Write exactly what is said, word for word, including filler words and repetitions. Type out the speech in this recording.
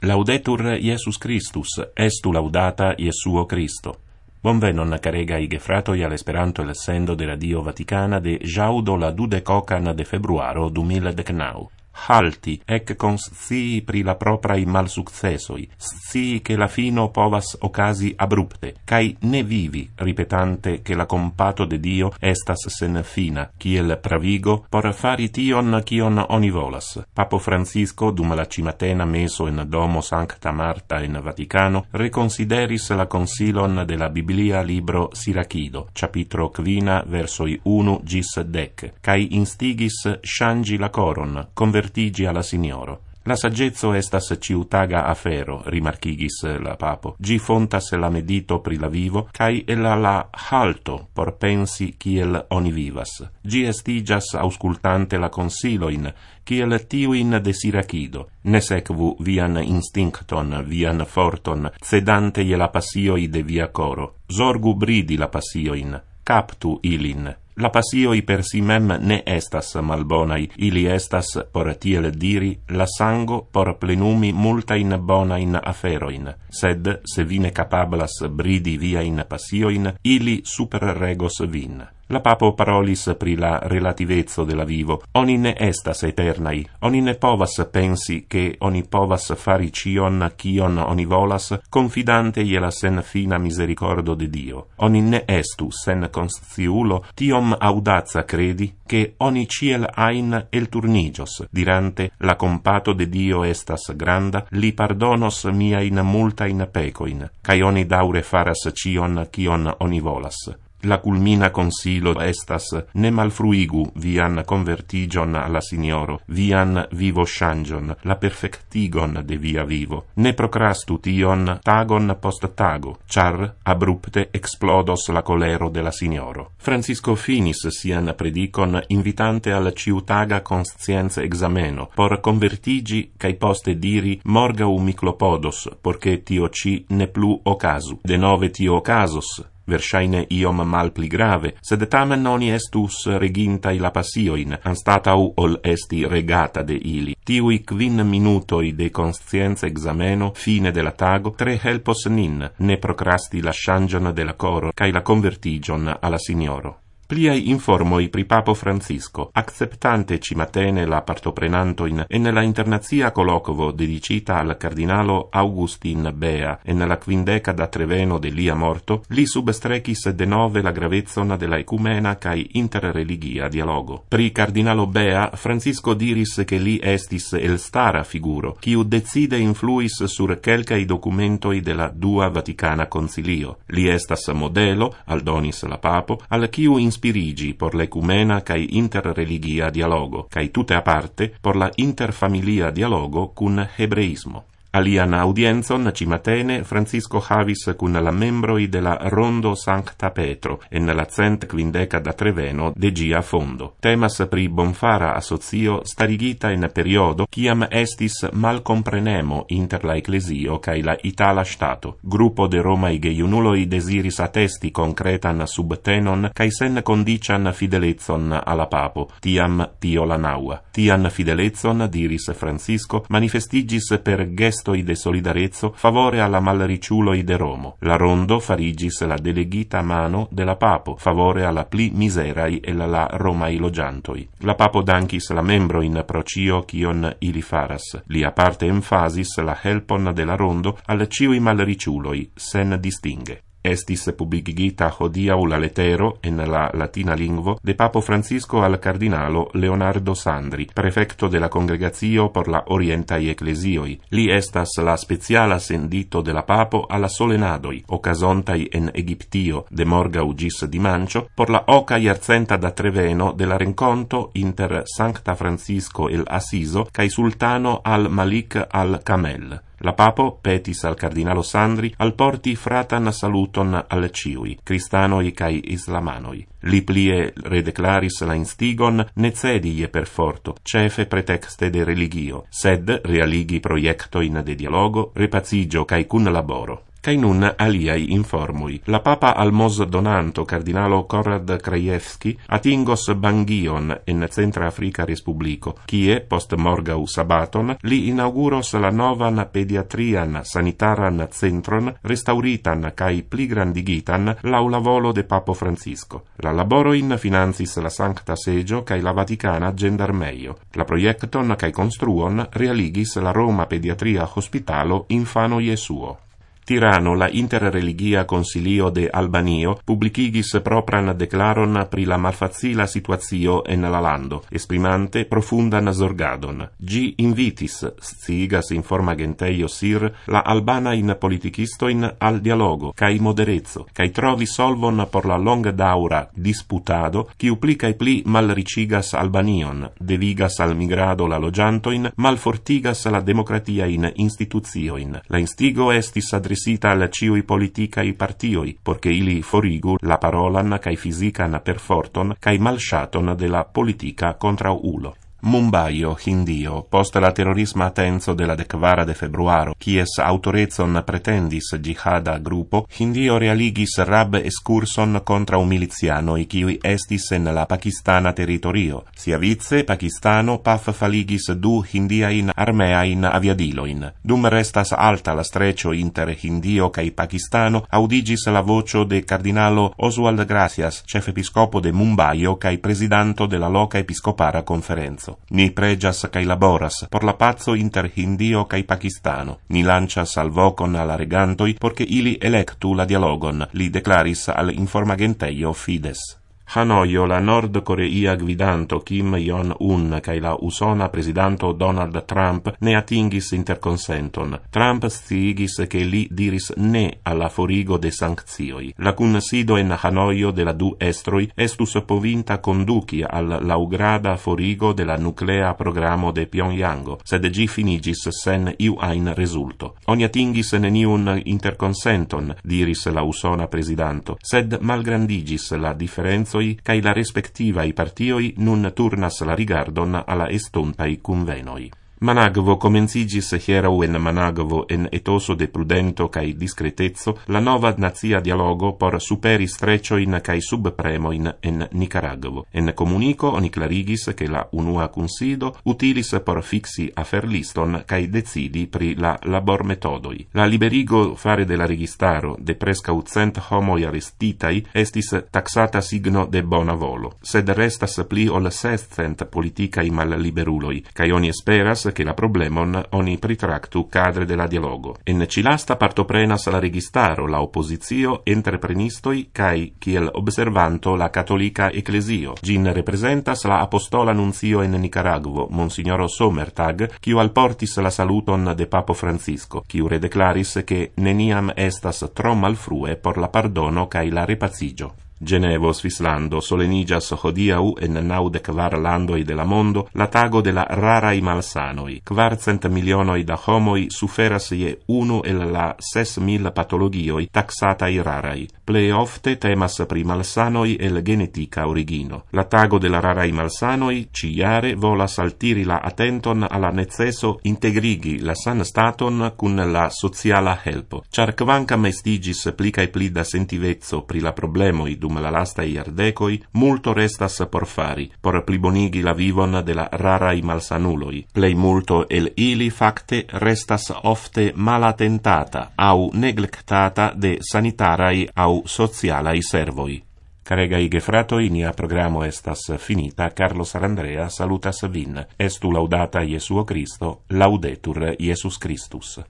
Laudetur Iesus Christus, estu laudata Iesuo Christo. Bonvenon caregai gefratoi all'Esperanto el sendo de Radio Vaticana de jaudo la dudecocan de februaro du mil decnau. Halti, ec conscii pri la proprai malsuccessoi, scii che la fino povas ocasi abrupte, cae ne vivi, ripetante che la compato de Dio estas sen fina, kiel pravigo, por fari tion cion oni volas. Papo Francisco, dum la cimatena meso in domo Sancta Marta in Vaticano, reconsideris la consilon de la Biblia libro Sirachido, capitro quina, versoi unu gis dec, cae instigis shangi la coron, convertigi alla Signoro. La saggezzo estas ciutaga afero, rimarchigis la papo, gi fontas la medito pri la vivo, cae ella la halto por pensi kiel oni vivas. Gi estigas auscultante la consiloin, kiel tiuin de Sirachido, ne sekvu vian instincton, vian forton, cedante je la passioi de via coro. Zorgu bridi la passioin, captu ilin. La passioi per si mem ne estas malbonai, ili estas, por tiel diri, la sango por plenumi multain bonain aferoin, sed, se vi ne capablas bridi viain passioin, ili superregos vin. La papo parolis pri la relativezzo de la vivo. Oni ne estas eternai, oni ne povas pensi che oni povas fari cion cion oni volas, confidante je la sen fina misericordo de Dio. Oni ne estu sen consciulo tiom audaza credi che oni ciel ain el turnigios, dirante la compato de Dio estas granda, li pardonos miain multain pecoin, cae oni daure faras cion cion oni volas. La culmina consilo estas ne malfruigu vian convertigion alla Signoro, vian vivo shangion, la perfectigon de via vivo. Ne procrastu tion tagon post tago, char abrupte explodos la colero de la Signoro. Francisco finis sian predicon invitante al ciutaga conscienza exameno, por convertigi cae poste diri morgau miclopodos, porche tio ci ne plu ocasu. De nove tio ocasos, versaine iom mal pli grave, sed tamen oni estus regintai la passioin, anstatau ol esti regata de ili. Tiui quin minutoi de conscienza exameno, fine de la tago, tre helpos nin, ne procrasti la shangion de la coro, cae la convertigion alla Signoro. Pliai informoi pri Papo Francisco, acceptante cimatene la partoprenantoin en la internazia colloquo dedicita al cardinalo Augustin Bea en la quindeca da treveno de lia morto, li substrecis de nove la gravezzon de la ecumena cae interreligia dialogo. Pri cardinalo Bea, Francisco diris che li estis el stara figuro, quiu decide influis sur quelcai documentoi de la Dua Vaticana Concilio. Li estas modelo, aldonis la Papo, al quiu inspirigi por l'ecumena cae interreligia dialogo, cae tutte aparte por la interfamilia dialogo cun hebreismo. Alian audienzon cimatene Francisco havis cun la membroi de la Rondo Sancta Petro en la cent quindeca da treveno de gia fondo. Temas pri bonfara asocio starigita in periodo ciam estis mal comprenemo inter la Ecclesio cae la Itala Stato. Gruppo de Romai geiunuloi desiris attesti concretan subtenon cae sen condician fidelezzon alla Papo, tiam tio la naua. Tian fidelezzon, diris Francisco, manifestigis per gest de solidarezzo favore alla malriciuloi de Romo. La Rondo farigis la delegita mano de la Papo, favore alla pli miserai e la Romai logiantoi. La Papo dankis la membro in procio cion ili faras. Li aparte emphasis la helpon de la Rondo al ciui malriciuloi, sen distingue. Estis publicigita hodiau la letero, en la latina lingvo, de Papo Francisco al cardinalo Leonardo Sandri, prefecto de la Congregatio por la Orientai Ecclesioi. Li estas la speciala sendito de la Papo alla solenadoi, ocasontai en Egiptio de morgau gis dimancio, por la oca iarcenta da treveno de la renconto inter Sancta Francisco el Asiso cae sultano al Malik al Kamel. La Papo petis al cardinalo Sandri al porti fratan saluton al ciui, cristanoi cae islamanoi. Li plie redeclaris la instigon ne cedie per forto, cefe pretexte de religio, sed realigi proiectoin de dialogo, repacigio cae cun laboro. Kai nun aliai informoi. La papa almos donanto cardinalo Konrad Krajewski atingos Bangion en Centra Africa Respubliko, kie post morgau sabaton li inauguros la novan pediatrian sanitaran centron restauritan kai pligrandigitan lau la volo de Papo Francisco. La laboroin financis la Sancta Seggio kai la Vaticana Gendarmeio. La proiecton kai construon realigis la Roma Pediatria Hospitalo Infano Jesuo. Tirano la interreligia consilio de Albanio publicigis propran declaron pri la malfacila situatio en la lando, esprimante profundan zorgadon. Gi invitis, sciigas informa genteio sir, la albana in politicistoin al dialogo, cae moderezzo, cae trovi solvon por la longa daura disputado, quiu pli cae pli malricigas Albanion, devigas al migrado la logiantoin, malfortigas la democratia in instituzioin. La instigo estis adresita al ciui politicai partioi, porche ili forigu la parolan cae fisican perforton cae malshaton de la politica contra ulo. Mumbaio, Hindio, post la terrorisma attenzo de la decvara de februaro, quies autorezon pretendis jihada gruppo, Hindio realigis rab excurson contra un milizianoi quiui estis en la Pakistana territorio. Sia vice, Pakistano paf faligis du hindiain armeain aviadiloin. Dum restas alta la streccio inter Hindio cae Pakistano, audigis la vocio de cardinalo Oswald Gracias, chefepiscopo de Mumbaio cae presidanto de la loca episcopara conferenzo. Ni pregias cae laboras por la pazzo inter Hindio cae Pakistano. Ni lancias al vocon alla regantoi porche ili electu la dialogon, li declaris al informagenteio Fides. Hanoio, la nord-coreia gvidanto Kim Jong-un cae la usona presidanto Donald Trump ne atingis interconsenton. Trump sciigis che li diris ne alla forigo de sanctioi. La cunsido en Hanoio de la du estroi estus povinta conduci al laugrada forigo de la nuclea programo de Pyongyang, sed gi finigis sen iu ein resulto. Oni atingis neniun interconsenton, diris la usona presidanto, sed malgrandigis la differenzo cae la respectivai partioi nun turnas la rigardon alla estontai convenoi. Managvo comencigis hierau en Managvo en etoso de prudento cae discretezzo la nova nazia dialogo por superi strecioin cae subpremoin en Nicaragvo. En comunico oni clarigis che la unua consido utilis por fixi aferliston cae decidi pri la labor metodoi. La liberigo fare de la registaro de prescau cent homoi arrestitai estis taxata signo de bona volo, sed restas pli ol sescent politicai mal liberuloi, cae oni esperas che la problemon oni pritractu cadre de la dialogo. En cilasta partoprenas la registaro, la oppozizio, entreprenistoi, cae, kiel observanto, la catolica ecclesio. Gin representas la apostola nunzio en Nicaragvo, Monsignoro Sommertag, quiu alportis la saluton de Papo Francisco, quiu redeclaris che neniam estas tro malfrue por la pardono cae la repazigio. Genevo, Svislando, solenigas hodiau en naudec var landoi de la mondo la tago de la rarai malsanoi. Quarcent milionoi da homoi suferas je unu el la ses mil patologioi taxatai rarai. Plei ofte temas pri malsanoi el genetica origino. La tago de la rarai malsanoi ciare volas altiri la attenton alla necesso integrigi la san staton cun la sociala helpo. Char quancam estigis pli cae pli da sentivezzo pri la problemoi dum la lasta iardecoi, multo restas por fari, por plibonigi la vivon de la rarai malsanuloi. Plei multo el ili facte restas ofte malatentata au neglectata de sanitarai au socialai servoi. Caregai gefratoi, nia programo estas finita. Carlo Sarandrea salutas vin. Estu laudata Jesuo Cristo, laudetur Iesus Christus.